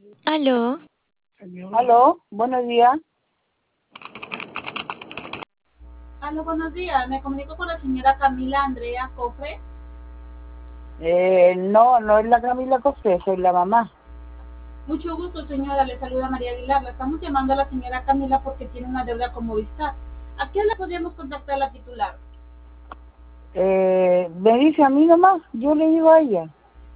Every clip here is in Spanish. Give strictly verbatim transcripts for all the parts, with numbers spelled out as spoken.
Aló. Aló, buenos días. Aló, buenos días. Me comunico con la señora Camila Andrea Cofre. Eh, no, no es la Camila Cofre, soy la mamá. Mucho gusto, señora. Le saluda María Aguilar. La estamos llamando a la señora Camila porque tiene una deuda con Movistar. ¿A qué hora podríamos contactar a la titular? Eh, me dice a mí nomás, yo le digo a ella.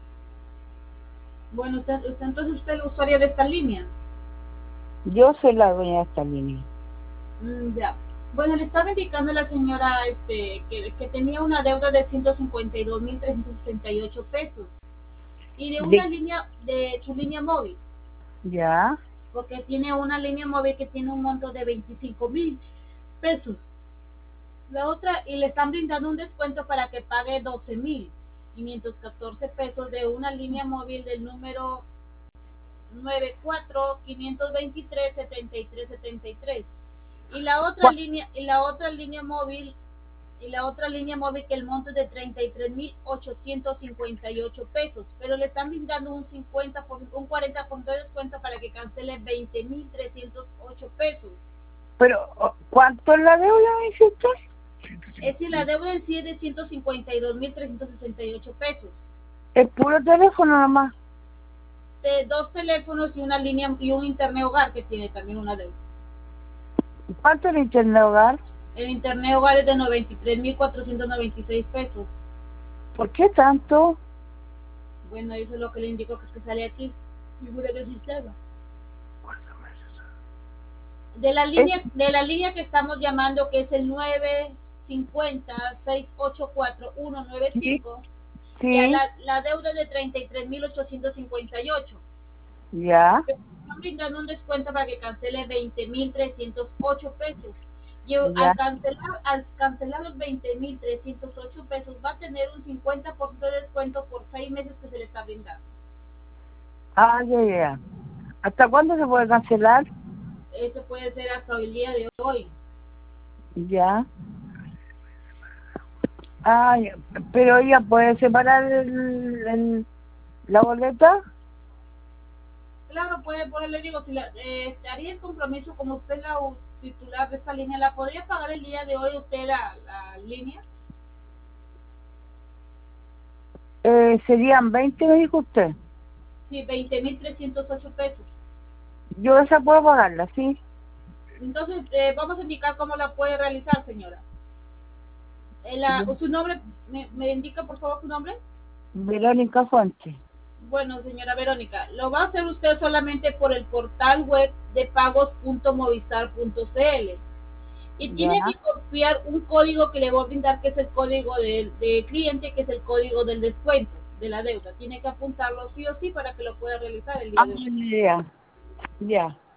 Bueno, usted, usted entonces usted es la usuaria de esta línea. Yo soy la dueña de esta línea. Mm, ya. Bueno, le estaba indicando a la señora este, que, que tenía una deuda de ciento cincuenta y dos mil trescientos sesenta y ocho pesos y de una De- línea de su línea móvil, ya. porque tiene una línea móvil que tiene un monto de veinticinco mil pesos. La otra, y le están brindando un descuento para que pague doce mil quinientos catorce pesos de una línea móvil del número nueve cuatro cinco dos tres siete tres siete tres. Y la otra ¿Cuá- línea, y la otra línea móvil, y la otra línea móvil que el monto es de treinta y tres mil ochocientos cincuenta y ocho pesos, pero le están brindando un cincuenta por, un cuarenta por ciento de descuento para que cancele veinte mil trescientos ocho pesos. Pero, oh, ¿cuánto es la deuda, me dice usted? Es decir, la deuda en sí es de ciento cincuenta y dos mil trescientos sesenta y ocho pesos. Es puro teléfono nomás. De dos teléfonos y una línea y un internet hogar que tiene también una deuda. ¿Cuánto es el internet hogar? El internet hogar es de noventa y tres mil cuatrocientos noventa y seis pesos. ¿Por qué tanto? Bueno, eso es lo que le indico que, es que sale aquí. Figura del sistema. De la línea, de la línea que estamos llamando, que es el nueve cinco cero seis ocho cuatro uno nueve Sí, cinco, ya sí, la, la deuda es de treinta y tres mil ochocientos cincuenta y ocho. ya, Están brindando un descuento para que cancele veinte mil trescientos ocho pesos. Y al ya. cancelar, al cancelar los veinte mil trescientos ocho pesos va a tener un cincuenta por ciento de descuento por seis meses que se le está brindando. Ah, ya, ya. ¿Hasta cuándo se puede cancelar? Eso puede ser hasta el día de hoy. Ya. Ah, ya. Pero ella puede separar el, el- la boleta. Claro, puede, pues le digo, si la, eh, haría el compromiso como usted la titular de esta línea, ¿la podría pagar el día de hoy usted la, la línea? Eh, serían veinte, me dijo usted. Sí, veinte mil trescientos ocho pesos. Yo esa puedo pagarla, ¿sí? Entonces, eh, vamos a indicar cómo la puede realizar, señora. Eh, la, Yo- ¿Su nombre? Me, ¿Me indica por favor su nombre? Verónica Fuente. Bueno, señora Verónica, lo va a hacer usted solamente por el portal web de pagos punto movistar punto c l y Ya. tiene que copiar un código que le voy a brindar, que es el código de, de cliente, que es el código del descuento de la deuda. Tiene que apuntarlo sí o sí para que lo pueda realizar el día Ah, de hoy. ya. Ya.